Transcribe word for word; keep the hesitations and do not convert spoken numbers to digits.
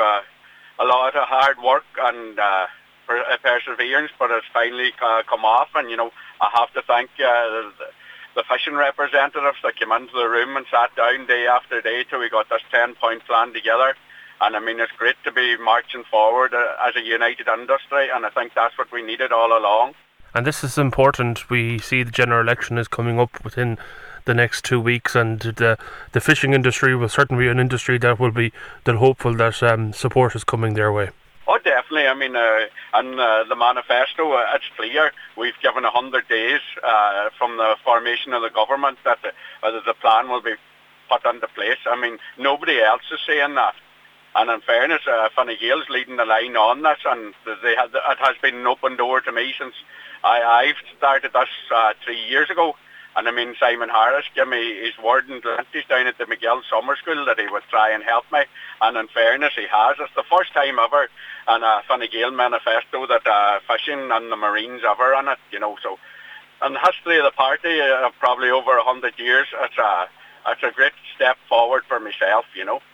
uh, a lot of hard work and uh, per- uh, perseverance, but it's finally uh, come off. And, you know, I have to thank uh, the, the fishing representatives that came into the room and sat down day after day till we got this ten-point plan together. And, I mean, it's great to be marching forward uh, as a united industry, and I think that's what we needed all along. And this is important. We see the general election is coming up within the next two weeks, and the the fishing industry will certainly be an industry that will be that hopeful that um, support is coming their way. Oh, definitely. I mean, uh, and uh, the manifesto, uh, it's clear. We've given one hundred days uh, from the formation of the government that the, uh, the plan will be put into place. I mean, nobody else is saying that. And in fairness, uh, Fine Gael's leading the line on this, and they had, it has been an open door to me since I, I've started this uh, three years ago. And I mean, Simon Harris gave me his word and guarantees down at the McGill Summer School that he would try and help me. And in fairness, he has. It's the first time ever in a Fine Gael manifesto that uh, fishing and the Marines ever in it, you know. So in the history of the party, uh, probably over a hundred years, it's a, it's a great step forward for myself, you know.